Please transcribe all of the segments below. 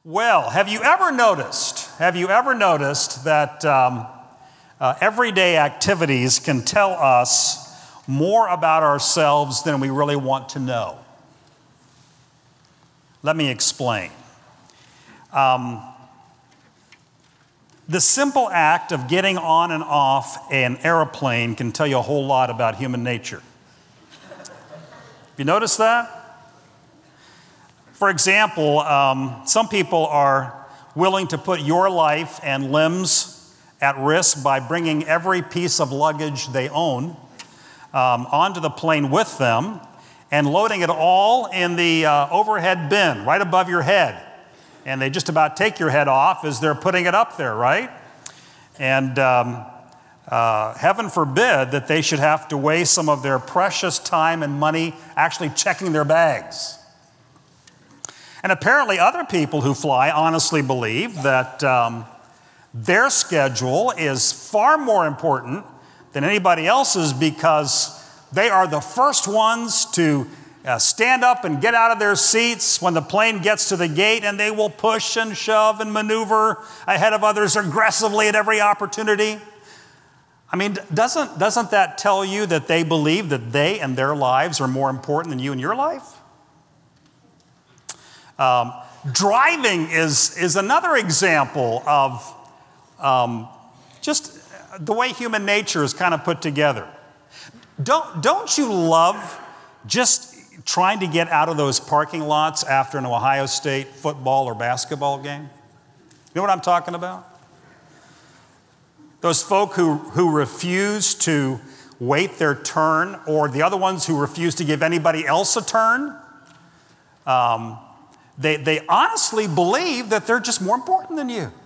Well, have you ever noticed that everyday activities can tell us more about ourselves than we really want to know? Let me explain. The simple act of getting on and off an airplane can tell you a whole lot about human nature. Have you noticed that? For example, some people are willing to put your life and limbs at risk by bringing every piece of luggage they own onto the plane with them and loading it all in the overhead bin right above your head. And they just about take your head off as they're putting it up there, right? And heaven forbid that they should have to waste some of their precious time and money actually checking their bags. And apparently other people who fly honestly believe that their schedule is far more important than anybody else's because they are the first ones to stand up and get out of their seats when the plane gets to the gate, and they will push and shove and maneuver ahead of others aggressively at every opportunity. I mean, doesn't that tell you that they believe that they and their lives are more important than you and your life? Driving is another example of just the way human nature is kind of put together. Don't you love just trying to get out of those parking lots after an Ohio State football or basketball game? You know what I'm talking about? Those folk who refuse to wait their turn, or the other ones who refuse to give anybody else a turn. They honestly believe that they're just more important than you.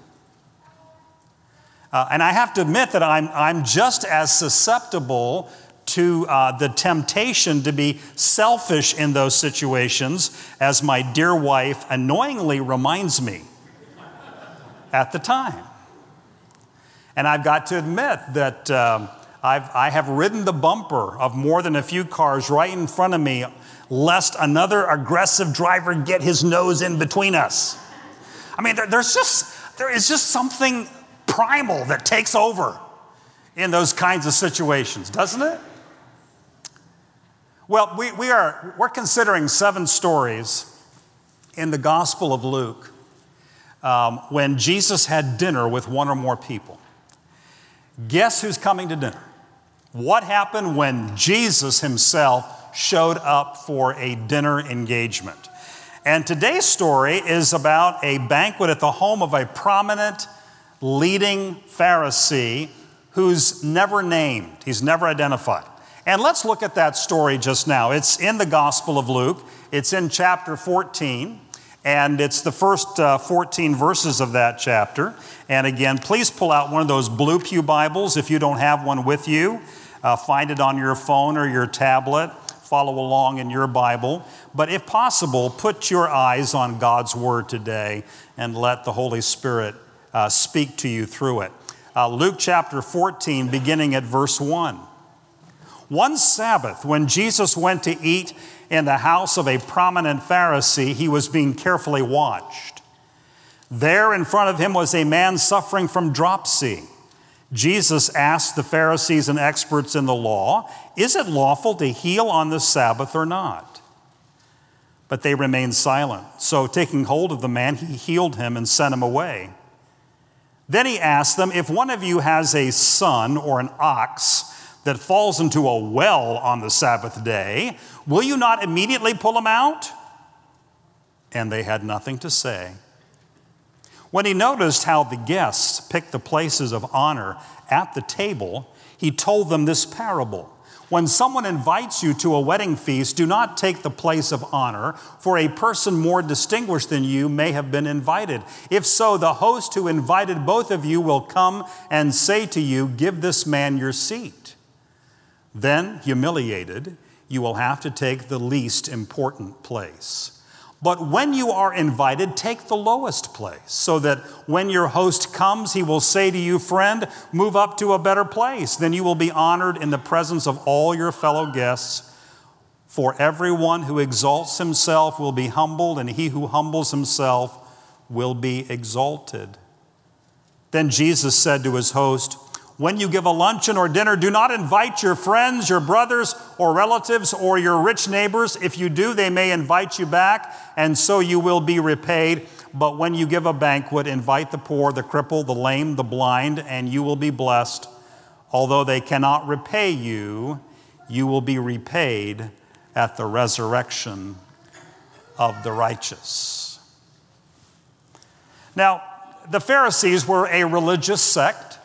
And I have to admit that I'm just as susceptible to the temptation to be selfish in those situations as my dear wife annoyingly reminds me at the time. And I've got to admit that I have ridden the bumper of more than a few cars right in front of me, lest another aggressive driver get his nose in between us. I mean, there is just something primal that takes over in those kinds of situations, doesn't it? Well, we're considering 7 stories in the Gospel of Luke when Jesus had dinner with one or more people. Guess who's coming to dinner? What happened when Jesus himself showed up for a dinner engagement? And today's story is about a banquet at the home of a prominent, leading Pharisee who's never named. He's never identified. And let's look at that story just now. It's in the Gospel of Luke. It's in chapter 14, and it's the first 14 verses of that chapter. And again, please pull out one of those Blue Pew Bibles if you don't have one with you. Find it on your phone or your tablet. Follow along in your Bible. But if possible, put your eyes on God's Word today and let the Holy Spirit speak to you through it. Luke chapter 14, beginning at verse 1. One Sabbath, when Jesus went to eat in the house of a prominent Pharisee, he was being carefully watched. There in front of him was a man suffering from dropsy. Jesus asked the Pharisees and experts in the law, "Is it lawful to heal on the Sabbath or not?" But they remained silent. So taking hold of the man, he healed him and sent him away. Then he asked them, "If one of you has a son or an ox that falls into a well on the Sabbath day, will you not immediately pull him out?" And they had nothing to say. When he noticed how the guests picked the places of honor at the table, he told them this parable. When someone invites you to a wedding feast, do not take the place of honor, for a person more distinguished than you may have been invited. If so, the host who invited both of you will come and say to you, "Give this man your seat." Then, humiliated, you will have to take the least important place. But when you are invited, take the lowest place, so that when your host comes, he will say to you, "Friend, move up to a better place." Then you will be honored in the presence of all your fellow guests. For everyone who exalts himself will be humbled, and he who humbles himself will be exalted." Then Jesus said to his host, "When you give a luncheon or dinner, do not invite your friends, your brothers or relatives, or your rich neighbors. If you do, they may invite you back, and so you will be repaid. But when you give a banquet, invite the poor, the crippled, the lame, the blind, and you will be blessed. Although they cannot repay you, you will be repaid at the resurrection of the righteous." Now, the Pharisees were a religious sect.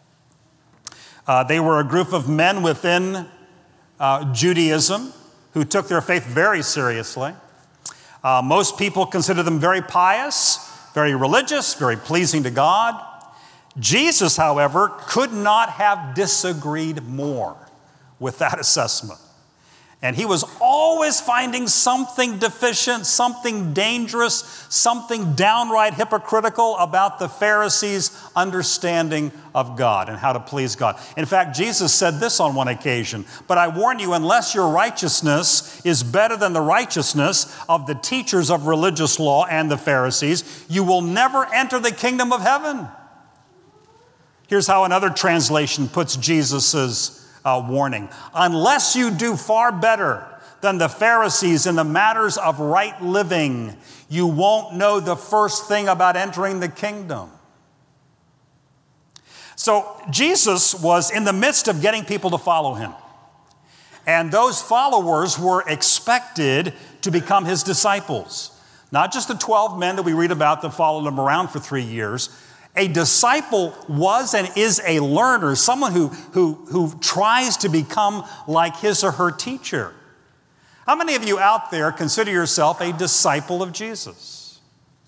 They were a group of men within Judaism who took their faith very seriously. Most people consider them very pious, very religious, very pleasing to God. Jesus, however, could not have disagreed more with that assessment. And he was always finding something deficient, something dangerous, something downright hypocritical about the Pharisees' understanding of God and how to please God. In fact, Jesus said this on one occasion, "But I warn you, unless your righteousness is better than the righteousness of the teachers of religious law and the Pharisees, you will never enter the kingdom of heaven." Here's how another translation puts Jesus' warning: "Unless you do far better than the Pharisees in the matters of right living, you won't know the first thing about entering the kingdom." So Jesus was in the midst of getting people to follow him. And those followers were expected to become his disciples. Not just the 12 men that we read about that followed him around for 3 years. A disciple was and is a learner, someone who tries to become like his or her teacher. How many of you out there consider yourself a disciple of Jesus?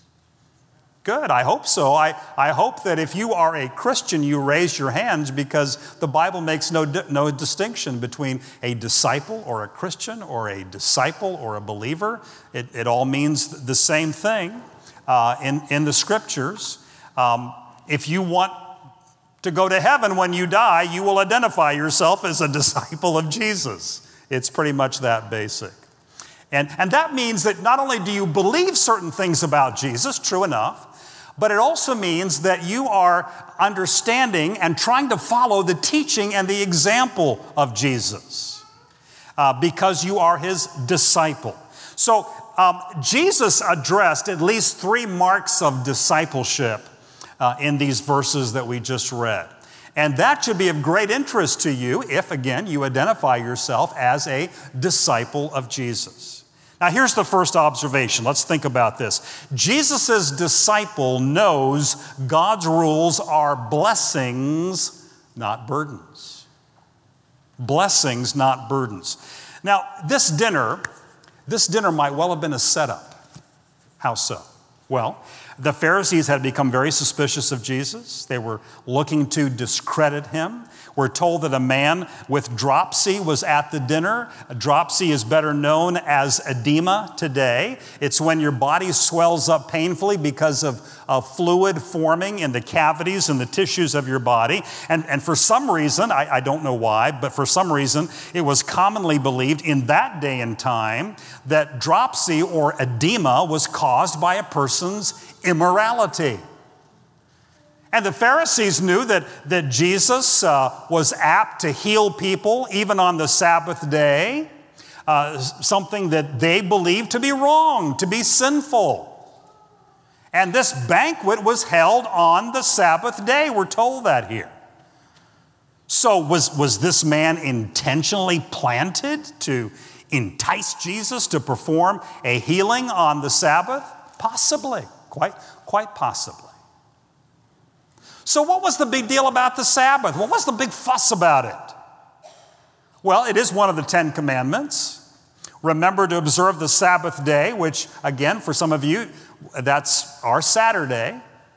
Good, I hope so. I hope that if you are a Christian, you raise your hands, because the Bible makes no distinction between a disciple or a Christian or a disciple or a believer. It all means the same thing in the Scriptures. If you want to go to heaven when you die, you will identify yourself as a disciple of Jesus. It's pretty much that basic. And that means that not only do you believe certain things about Jesus, true enough, but it also means that you are understanding and trying to follow the teaching and the example of Jesus, because you are his disciple. So Jesus addressed at least 3 marks of discipleship in these verses that we just read. And that should be of great interest to you if, again, you identify yourself as a disciple of Jesus. Now, here's the first observation. Let's think about this. Jesus' disciple knows God's rules are blessings, not burdens. Blessings, not burdens. Now, this dinner might well have been a setup. How so? Well, the Pharisees had become very suspicious of Jesus. They were looking to discredit him. We're told that a man with dropsy was at the dinner. Dropsy is better known as edema today. It's when your body swells up painfully because of fluid forming in the cavities and the tissues of your body. And for some reason, I don't know why, but for some reason, it was commonly believed in that day and time that dropsy or edema was caused by a person's immorality. And the Pharisees knew that Jesus was apt to heal people even on the Sabbath day, something that they believed to be wrong, to be sinful. And this banquet was held on the Sabbath day. We're told that here. So was this man intentionally planted to entice Jesus to perform a healing on the Sabbath? Possibly, quite possibly. So what was the big deal about the Sabbath? What was the big fuss about it? Well, it is one of the 10 Commandments. Remember to observe the Sabbath day, which, again, for some of you, that's our Saturday,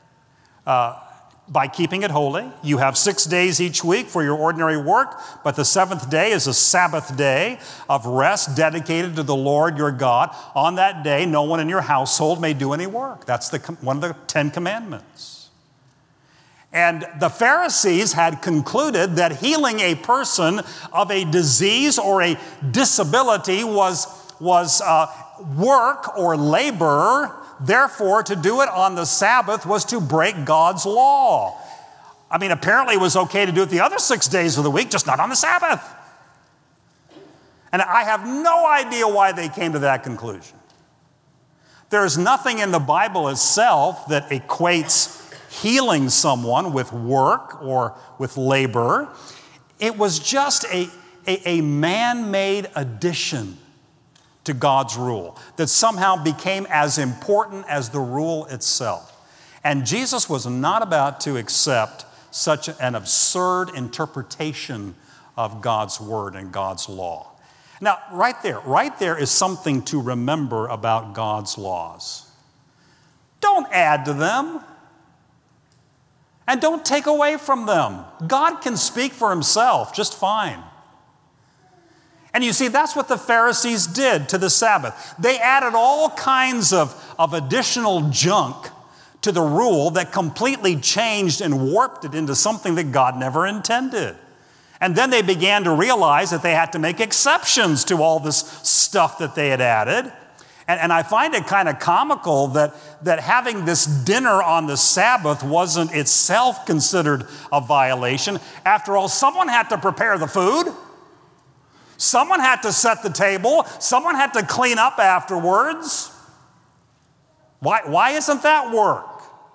by keeping it holy. You have 6 days each week for your ordinary work, but the 7th day is a Sabbath day of rest dedicated to the Lord your God. On that day, no one in your household may do any work. That's one of the 10 Commandments. And the Pharisees had concluded that healing a person of a disease or a disability was work or labor Therefore, to do it on the Sabbath was to break God's law. I mean, apparently it was okay to do it the other 6 days of the week, just not on the Sabbath. And I have no idea why they came to that conclusion. There is nothing in the Bible itself that equates healing someone with work or with labor. It was just a man-made addition to God's rule that somehow became as important as the rule itself. And Jesus was not about to accept such an absurd interpretation of God's word and God's law. Now, right there is something to remember about God's laws. Don't add to them, and don't take away from them. God can speak for himself just fine. And you see, that's what the Pharisees did to the Sabbath. They added all kinds of additional junk to the rule that completely changed and warped it into something that God never intended. And then they began to realize that they had to make exceptions to all this stuff that they had added. And I find it kind of comical that having this dinner on the Sabbath wasn't itself considered a violation. After all, someone had to prepare the food. Someone had to set the table. Someone had to clean up afterwards. Why isn't that work?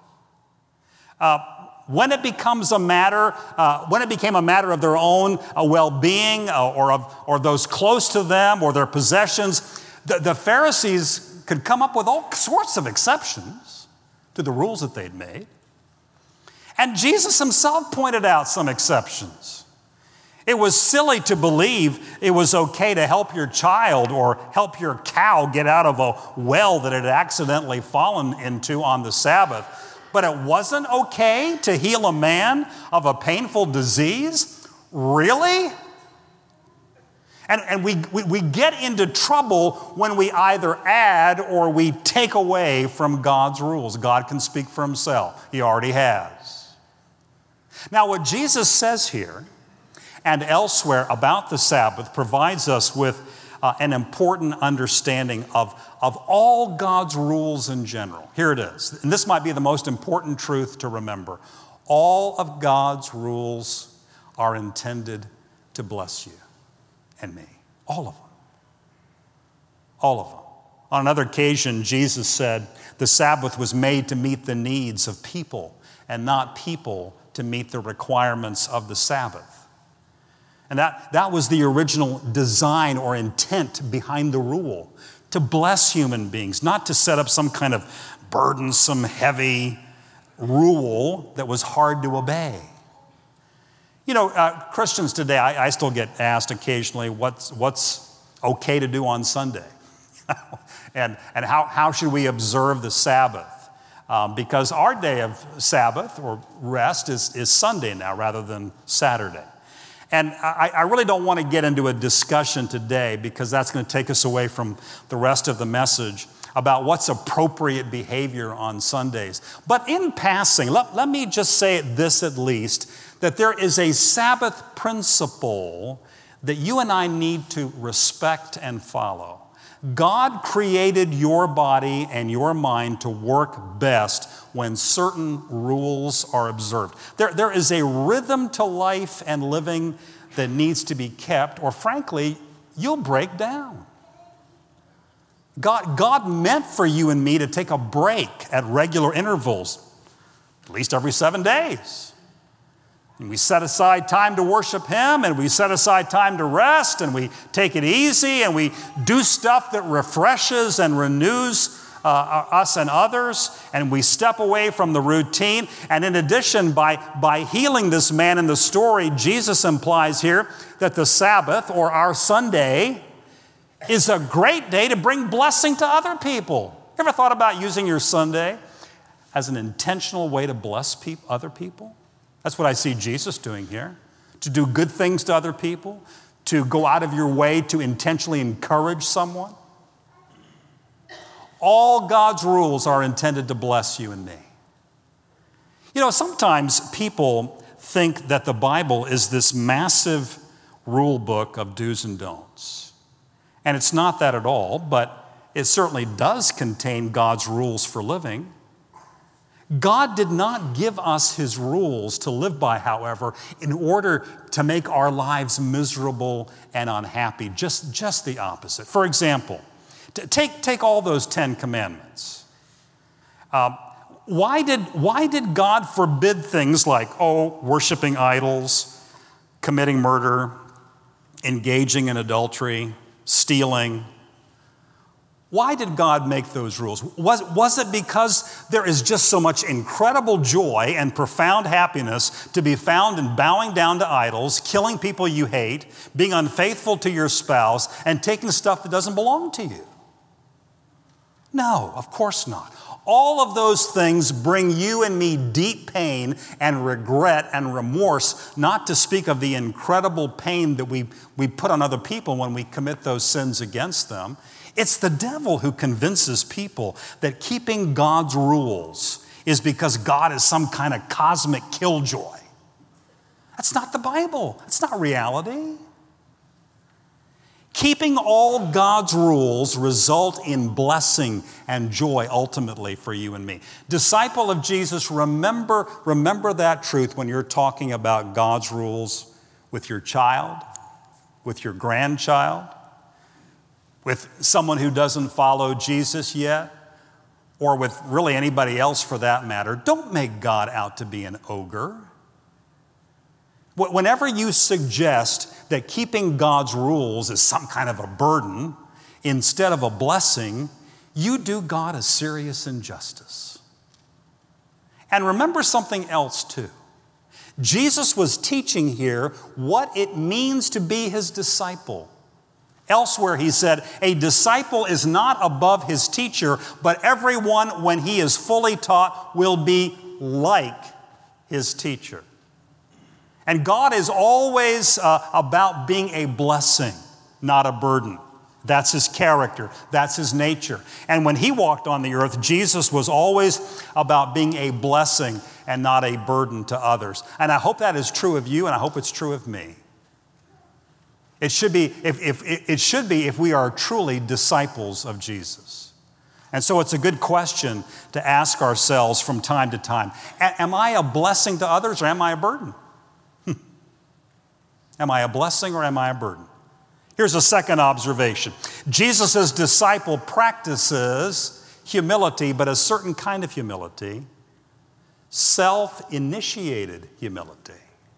When it became a matter of their own well-being or those close to them or their possessions, the Pharisees could come up with all sorts of exceptions to the rules that they'd made. And Jesus himself pointed out some exceptions. It was silly to believe it was okay to help your child or help your cow get out of a well that it had accidentally fallen into on the Sabbath. But it wasn't okay to heal a man of a painful disease? Really? And we get into trouble when we either add or we take away from God's rules. God can speak for himself. He already has. Now, what Jesus says here and elsewhere about the Sabbath provides us with an important understanding of all God's rules in general. Here it is. And this might be the most important truth to remember. All of God's rules are intended to bless you and me. All of them. All of them. On another occasion, Jesus said the Sabbath was made to meet the needs of people and not people to meet the requirements of the Sabbath. And that was the original design or intent behind the rule, to bless human beings, not to set up some kind of burdensome, heavy rule that was hard to obey. You know, Christians today, I still get asked occasionally, what's okay to do on Sunday? and how should we observe the Sabbath? Because our day of Sabbath or rest is Sunday now rather than Saturday. And I really don't want to get into a discussion today because that's going to take us away from the rest of the message about what's appropriate behavior on Sundays. But in passing, let me just say this at least, that there is a Sabbath principle that you and I need to respect and follow. God created your body and your mind to work best when certain rules are observed. There is a rhythm to life and living that needs to be kept, or frankly, you'll break down. God meant for you and me to take a break at regular intervals, at least every 7 days. And we set aside time to worship him, and we set aside time to rest, and we take it easy, and we do stuff that refreshes and renews us and others, and we step away from the routine. And in addition, by healing this man in the story, Jesus implies here that the Sabbath, or our Sunday, is a great day to bring blessing to other people. You ever thought about using your Sunday as an intentional way to bless other people? That's what I see Jesus doing here, to do good things to other people, to go out of your way to intentionally encourage someone. All God's rules are intended to bless you and me. You know, sometimes people think that the Bible is this massive rule book of do's and don'ts. And it's not that at all, but it certainly does contain God's rules for living. God did not give us his rules to live by, however, in order to make our lives miserable and unhappy. Just the opposite. For example, take all those 10 commandments. Why did God forbid things like, worshiping idols, committing murder, engaging in adultery, stealing? Why did God make those rules? Was it because there is just so much incredible joy and profound happiness to be found in bowing down to idols, killing people you hate, being unfaithful to your spouse, and taking stuff that doesn't belong to you? No, of course not. All of those things bring you and me deep pain and regret and remorse, not to speak of the incredible pain that we put on other people when we commit those sins against them. It's the devil who convinces people that keeping God's rules is because God is some kind of cosmic killjoy. That's not the Bible. That's not reality. Keeping all God's rules result in blessing and joy ultimately for you and me. Disciple of Jesus, remember that truth when you're talking about God's rules with your child, with your grandchild, with someone who doesn't follow Jesus yet, or with really anybody else for that matter. Don't make God out to be an ogre. Whenever you suggest that keeping God's rules is some kind of a burden instead of a blessing, you do God a serious injustice. And remember something else too. Jesus was teaching here what it means to be his disciple. Elsewhere, he said, a disciple is not above his teacher, but everyone, when he is fully taught, will be like his teacher. And God is always about being a blessing, not a burden. That's his character. That's his nature. And when he walked on the earth, Jesus was always about being a blessing and not a burden to others. And I hope that is true of you, and I hope it's true of me. It should be if we are truly disciples of Jesus. And so it's a good question to ask ourselves from time to time. Am I a blessing to others or am I a burden? Am I a blessing or am I a burden? Here's a second observation. Jesus' disciple practices humility, but a certain kind of humility, self-initiated humility.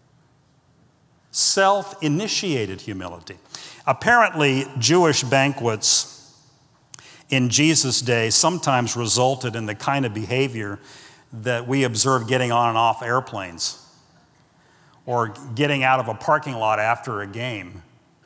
Self-initiated humility. Apparently, Jewish banquets in Jesus' day sometimes resulted in the kind of behavior that we observe getting on and off airplanes or getting out of a parking lot after a game.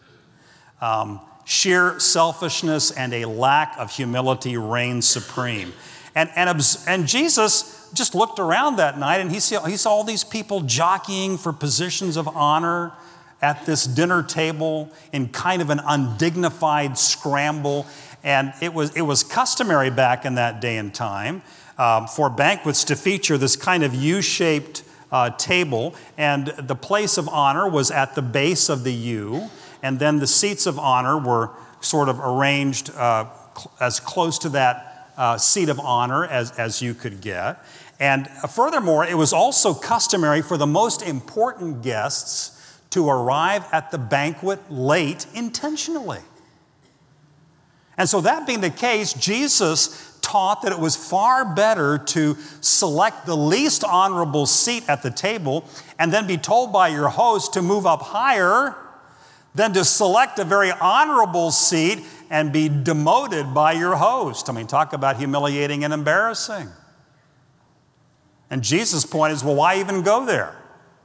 Sheer selfishness and a lack of humility reigned supreme. And Jesus just looked around that night and he saw all these people jockeying for positions of honor at this dinner table in kind of an undignified scramble. And it was customary back in that day and time for banquets to feature this kind of U-shaped table, and the place of honor was at the base of the U, and then the seats of honor were sort of arranged as close to that seat of honor as you could get. And furthermore, it was also customary for the most important guests to arrive at the banquet late intentionally. And so that being the case, Jesus taught that it was far better to select the least honorable seat at the table and then be told by your host to move up higher than to select a very honorable seat and be demoted by your host. I mean, talk about humiliating and embarrassing. And Jesus' point is, well, why even go there?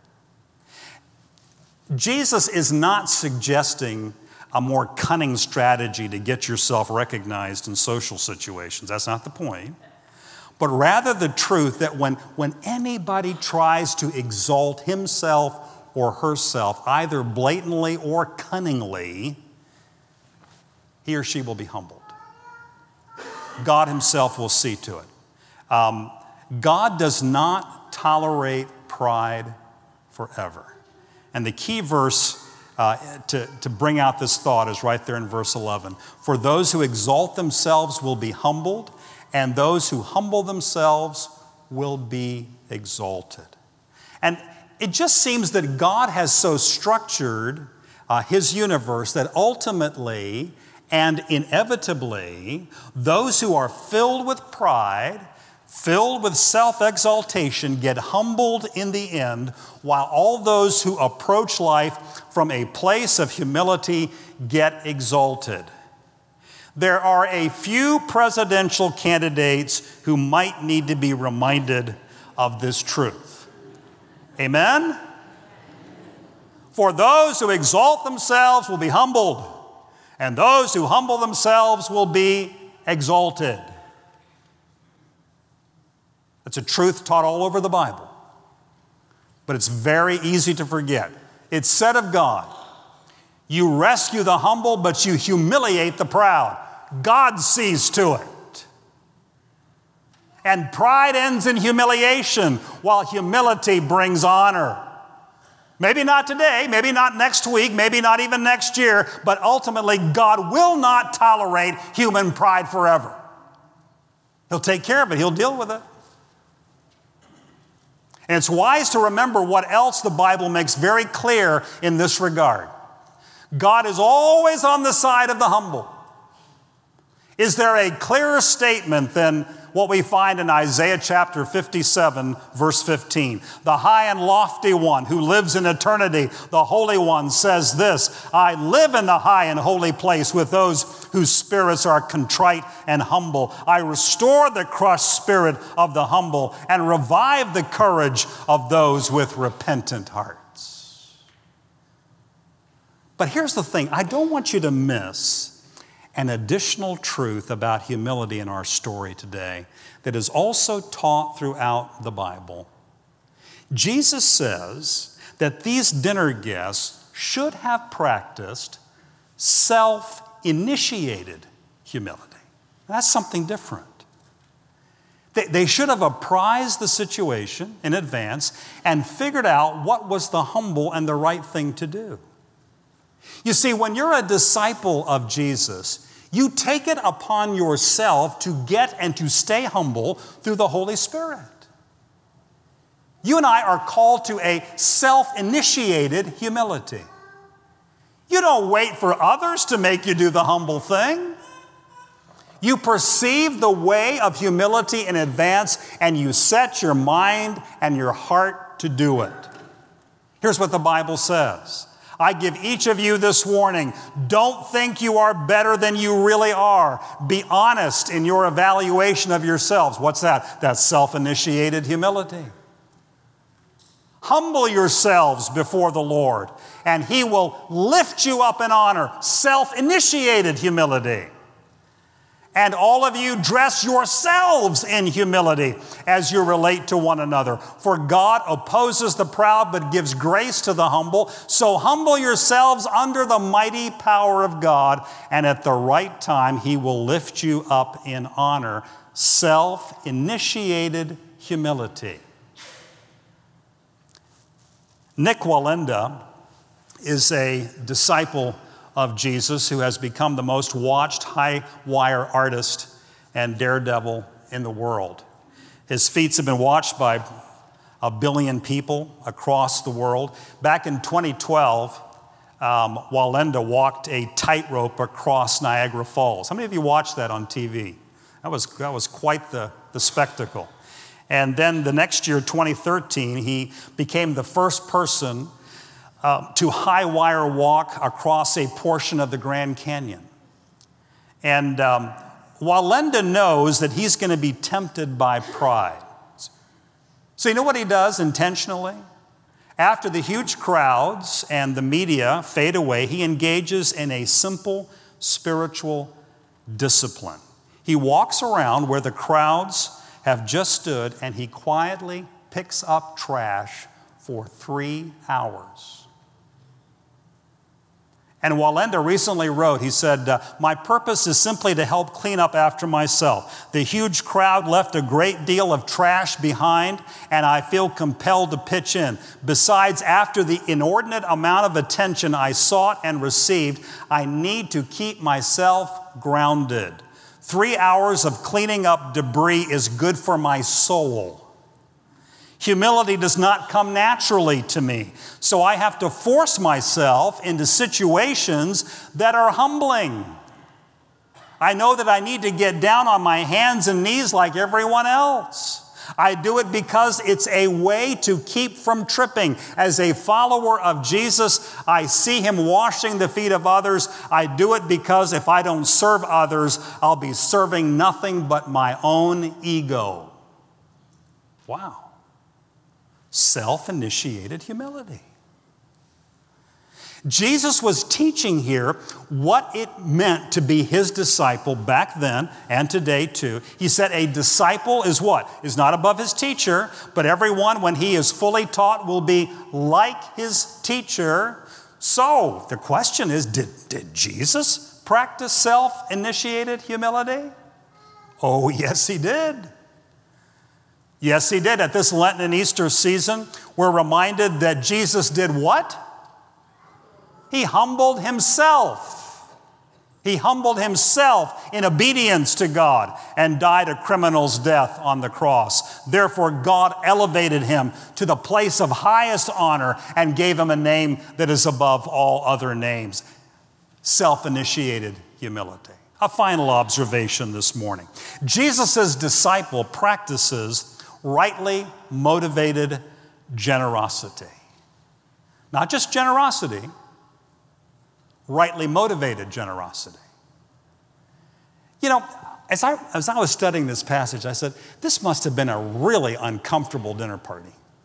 Jesus is not suggesting a more cunning strategy to get yourself recognized in social situations. That's not the point. But rather the truth that when anybody tries to exalt himself or herself, either blatantly or cunningly, he or she will be humbled. God himself will see to it. God does not tolerate pride forever. And the key verse to bring out this thought is right there in verse 11. For those who exalt themselves will be humbled, and those who humble themselves will be exalted. And it just seems that God has so structured his universe that ultimately and inevitably, those who are filled with pride, filled with self-exaltation, get humbled in the end, while all those who approach life from a place of humility get exalted. There are a few presidential candidates who might need to be reminded of this truth. Amen? For those who exalt themselves will be humbled, and those who humble themselves will be exalted. It's a truth taught all over the Bible, but it's very easy to forget. It's said of God, you rescue the humble, but you humiliate the proud. God sees to it. And pride ends in humiliation, while humility brings honor. Maybe not today, maybe not next week, maybe not even next year, but ultimately God will not tolerate human pride forever. He'll take care of it. He'll deal with it. And it's wise to remember what else the Bible makes very clear in this regard. God is always on the side of the humble. Is there a clearer statement than what we find in Isaiah chapter 57, verse 15? The high and lofty one who lives in eternity, the Holy One, says this, I live in the high and holy place with those whose spirits are contrite and humble. I restore the crushed spirit of the humble and revive the courage of those with repentant hearts. But here's the thing, I don't want you to miss an additional truth about humility in our story today that is also taught throughout the Bible. Jesus says that these dinner guests should have practiced self-initiated humility. That's something different. They should have apprised the situation in advance and figured out what was the humble and the right thing to do. You see, when you're a disciple of Jesus, you take it upon yourself to get and to stay humble through the Holy Spirit. You and I are called to a self-initiated humility. You don't wait for others to make you do the humble thing. You perceive the way of humility in advance, and you set your mind and your heart to do it. Here's what the Bible says. I give each of you this warning. Don't think you are better than you really are. Be honest in your evaluation of yourselves. What's that? That's self-initiated humility. Humble yourselves before the Lord, and He will lift you up in honor. Self-initiated humility. And all of you dress yourselves in humility as you relate to one another. For God opposes the proud but gives grace to the humble. So humble yourselves under the mighty power of God, and at the right time He will lift you up in honor. Self-initiated humility. Nik Wallenda is a disciple of Jesus who has become the most watched high wire artist and daredevil in the world. His feats have been watched by 1 billion people across the world. Back in 2012, Wallenda walked a tightrope across Niagara Falls. How many of you watched that on TV? That was quite the spectacle. And then the next year, 2013, he became the first person to high wire walk across a portion of the Grand Canyon. And Wallenda knows that he's going to be tempted by pride. So you know what he does intentionally? After the huge crowds and the media fade away, he engages in a simple spiritual discipline. He walks around where the crowds have just stood, and he quietly picks up trash for 3 hours. And Walenda recently wrote, he said, my purpose is simply to help clean up after myself. The huge crowd left a great deal of trash behind, and I feel compelled to pitch in. Besides, after the inordinate amount of attention I sought and received, I need to keep myself grounded. 3 hours of cleaning up debris is good for my soul. Humility does not come naturally to me, so I have to force myself into situations that are humbling. I know that I need to get down on my hands and knees like everyone else. I do it because it's a way to keep from tripping. As a follower of Jesus, I see him washing the feet of others. I do it because if I don't serve others, I'll be serving nothing but my own ego. Wow. Self-initiated humility. Jesus was teaching here what it meant to be his disciple back then and today too. He said a disciple is what? Is not above his teacher, but everyone when he is fully taught will be like his teacher. So the question is, did Jesus practice self-initiated humility? Oh, yes, he did. Yes, he did. At this Lenten and Easter season, we're reminded that Jesus did what? He humbled himself. He humbled himself in obedience to God and died a criminal's death on the cross. Therefore, God elevated him to the place of highest honor and gave him a name that is above all other names. Self-initiated humility. A final observation this morning. Jesus' disciple practices rightly motivated generosity. Not just generosity, rightly motivated generosity. You know, as I was studying this passage, I said, this must have been a really uncomfortable dinner party.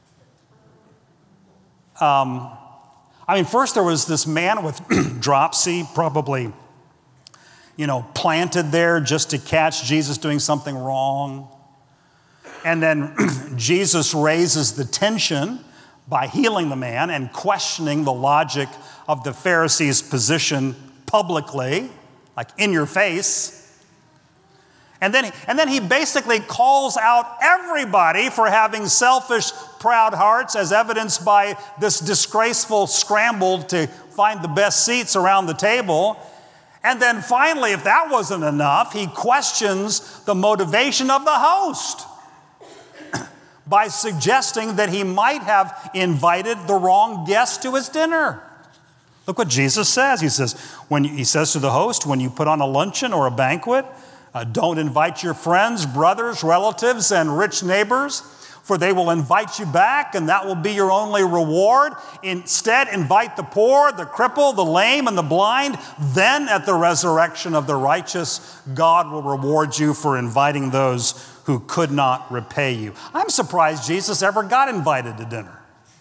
First there was this man with dropsy, probably, planted there just to catch Jesus doing something wrong. And then Jesus raises the tension by healing the man and questioning the logic of the Pharisees' position publicly, like in your face. And then he basically calls out everybody for having selfish, proud hearts, as evidenced by this disgraceful scramble to find the best seats around the table. And then finally, if that wasn't enough, he questions the motivation of the host by suggesting that he might have invited the wrong guest to his dinner. Look what Jesus says. He says to the host, when you put on a luncheon or a banquet, don't invite your friends, brothers, relatives, and rich neighbors, for they will invite you back, and that will be your only reward. Instead, invite the poor, the crippled, the lame, and the blind. Then, at the resurrection of the righteous, God will reward you for inviting those who could not repay you. I'm surprised Jesus ever got invited to dinner.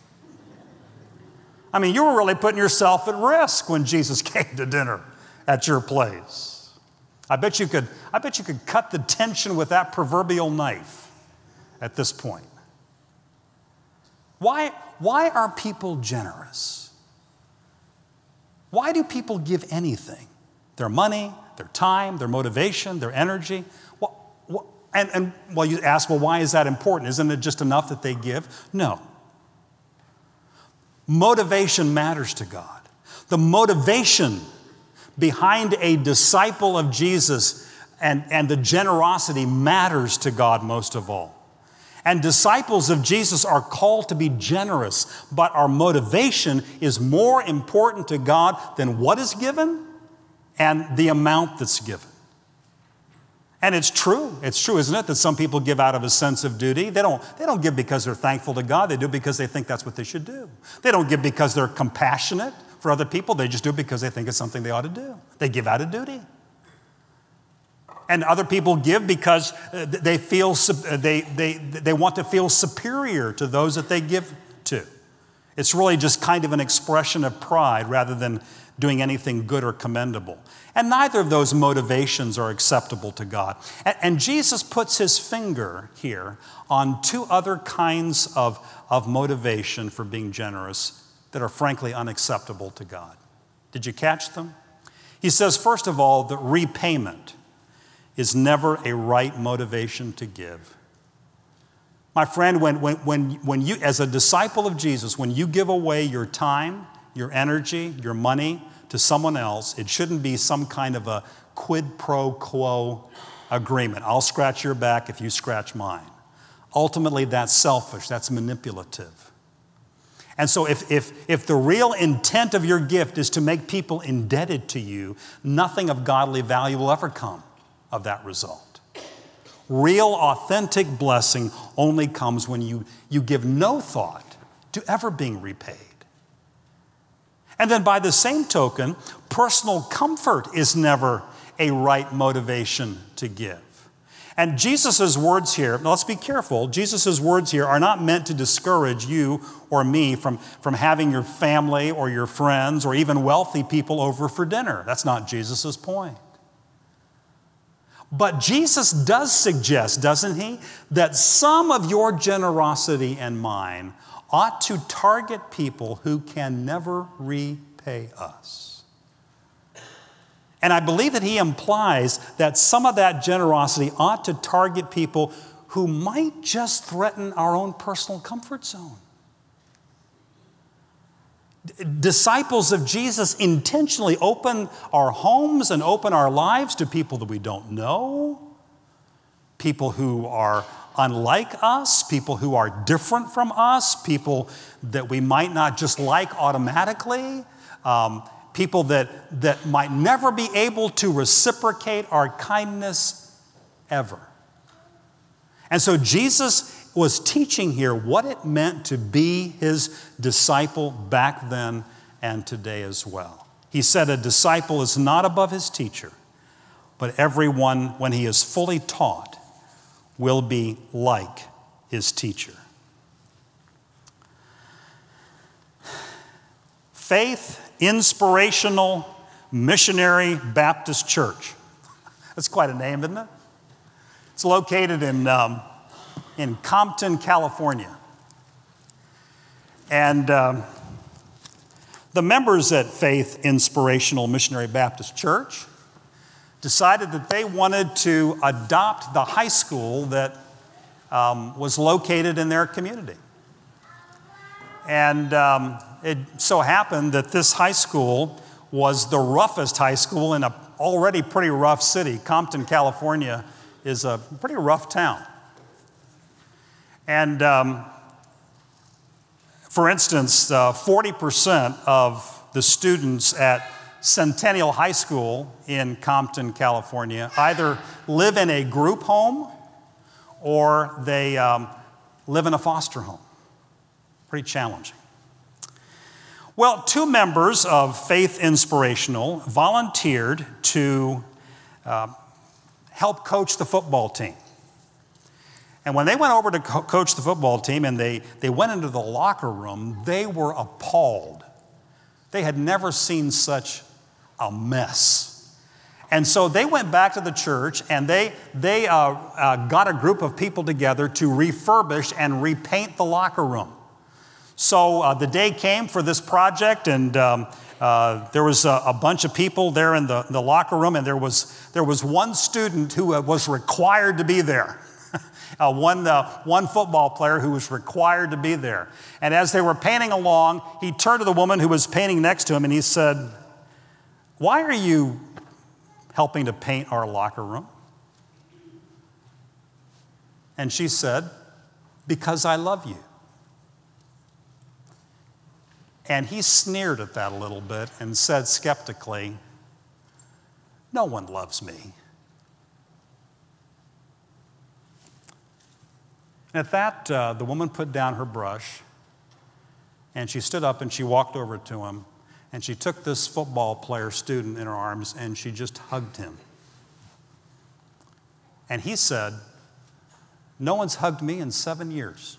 You were really putting yourself at risk when Jesus came to dinner at your place. I bet you could cut the tension with that proverbial knife at this point. Why are people generous? Why do people give anything? Their money, their time, their motivation, their energy? And you ask, why is that important? Isn't it just enough that they give? No. Motivation matters to God. The motivation behind a disciple of Jesus and the generosity matters to God most of all. And disciples of Jesus are called to be generous, but our motivation is more important to God than what is given and the amount that's given. And it's true, isn't it, that some people give out of a sense of duty. They don't give because they're thankful to God. They do it because they think that's what they should do. They don't give because they're compassionate for other people. They just do it because they think it's something they ought to do. They give out of duty. And other people give because they feel they want to feel superior to those that they give to. It's really just kind of an expression of pride rather than doing anything good or commendable. And neither of those motivations are acceptable to God. And Jesus puts his finger here on two other kinds of motivation for being generous that are frankly unacceptable to God. Did you catch them? He says, first of all, that repayment is never a right motivation to give. My friend, when you, as a disciple of Jesus, when you give away your time, your energy, your money to someone else, it shouldn't be some kind of a quid pro quo agreement. I'll scratch your back if you scratch mine. Ultimately, that's selfish, that's manipulative. And so if the real intent of your gift is to make people indebted to you, nothing of godly value will ever come of that result. Real, authentic blessing only comes when you give no thought to ever being repaid. And then by the same token, personal comfort is never a right motivation to give. And Jesus' words here, now let's be careful, Jesus' words here are not meant to discourage you or me from having your family or your friends or even wealthy people over for dinner. That's not Jesus' point. But Jesus does suggest, doesn't he, that some of your generosity and mine ought to target people who can never repay us. And I believe that he implies that some of that generosity ought to target people who might just threaten our own personal comfort zone. Disciples of Jesus intentionally open our homes and open our lives to people that we don't know, people who are unlike us, people who are different from us, people that we might not just like automatically, people that might never be able to reciprocate our kindness ever. And so Jesus was teaching here what it meant to be his disciple back then and today as well. He said a disciple is not above his teacher, but everyone, when he is fully taught, will be like his teacher. Faith Inspirational Missionary Baptist Church. That's quite a name, isn't it? It's located in Compton, California. And the members at Faith Inspirational Missionary Baptist Church decided that they wanted to adopt the high school that was located in their community. And it so happened that this high school was the roughest high school in an already pretty rough city. Compton, California is a pretty rough town. And for instance, 40% of the students at Centennial High School in Compton, California, either live in a group home or they live in a foster home. Pretty challenging. Well, 2 members of Faith Inspirational volunteered to help coach the football team. And when they went over to coach the football team and they went into the locker room, they were appalled. They had never seen such a mess. And so they went back to the church and they got a group of people together to refurbish and repaint the locker room. So the day came for this project, and there was a bunch of people there in the locker room, and there was one student who was required to be there. One football player who was required to be there. And as they were painting along, he turned to the woman who was painting next to him and he said, "Why are you helping to paint our locker room?" And she said, "Because I love you." And he sneered at that a little bit and said skeptically, "No one loves me." At that, the woman put down her brush, and she stood up and she walked over to him, and she took this football player student in her arms, and she just hugged him. And he said, "No one's hugged me in 7 years."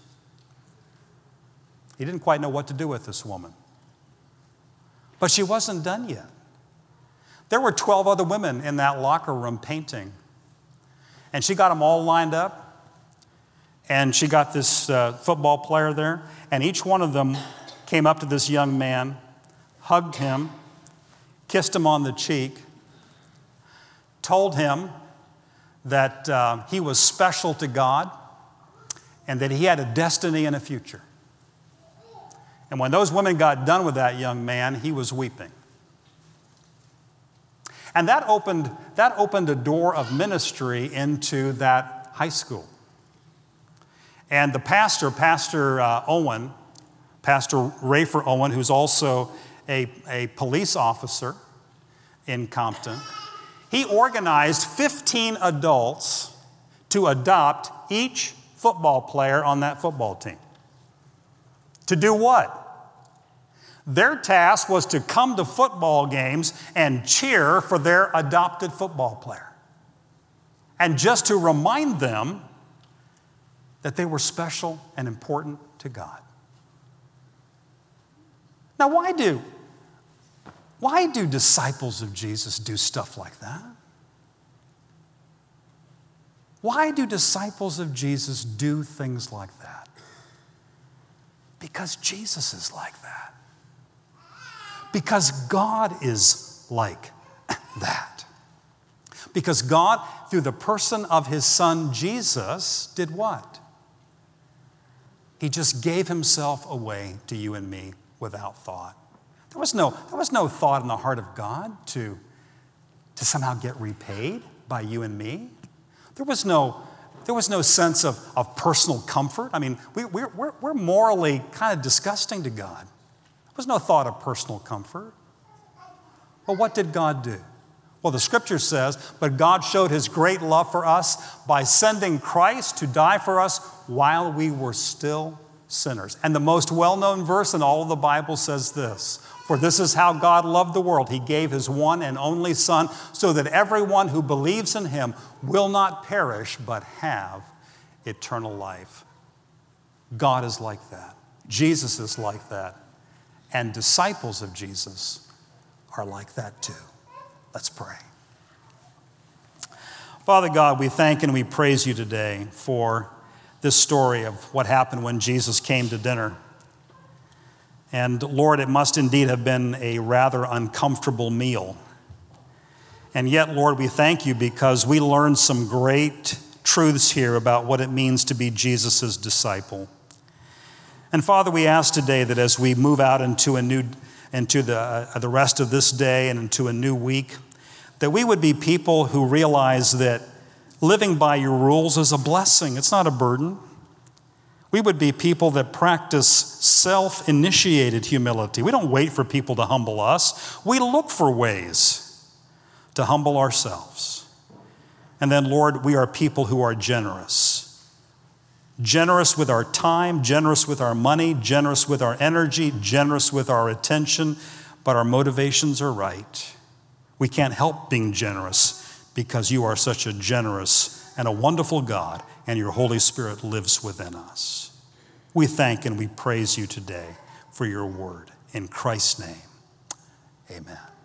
He didn't quite know what to do with this woman. But she wasn't done yet. There were 12 other women in that locker room painting, and she got them all lined up. And she got this football player there, and each one of them came up to this young man, hugged him, kissed him on the cheek, told him that he was special to God and that he had a destiny and a future. And when those women got done with that young man, he was weeping. And that opened a door of ministry into that high school. And the pastor, Pastor Rafer Owen, who's also a police officer in Compton, he organized 15 adults to adopt each football player on that football team. To do what? Their task was to come to football games and cheer for their adopted football player. And just to remind them that they were special and important to God. Now, why do disciples of Jesus do stuff like that? Why do disciples of Jesus do things like that? Because Jesus is like that. Because God is like that. Because God, through the person of his Son Jesus, did what? He just gave himself away to you and me without thought. There was no thought in the heart of God to somehow get repaid by you and me. There was no sense of personal comfort. I mean, we're morally kind of disgusting to God. There was no thought of personal comfort. Well, what did God do? Well, the scripture says, but God showed his great love for us by sending Christ to die for us while we were still sinners. And the most well-known verse in all of the Bible says this, for this is how God loved the world. He gave his one and only Son so that everyone who believes in him will not perish but have eternal life. God is like that. Jesus is like that. And disciples of Jesus are like that too. Let's pray. Father God, we thank and we praise you today for this story of what happened when Jesus came to dinner. And Lord, it must indeed have been a rather uncomfortable meal. And yet, Lord, we thank you because we learned some great truths here about what it means to be Jesus' disciple. And Father, we ask today that as we move out into the rest of this day and into a new week, that we would be people who realize that living by your rules is a blessing. It's not a burden. We would be people that practice self-initiated humility. We don't wait for people to humble us. We look for ways to humble ourselves. And then, Lord, we are people who are generous. Generous with our time, generous with our money, generous with our energy, generous with our attention, but our motivations are right. We can't help being generous because you are such a generous and a wonderful God, and your Holy Spirit lives within us. We thank and we praise you today for your word. In Christ's name, amen.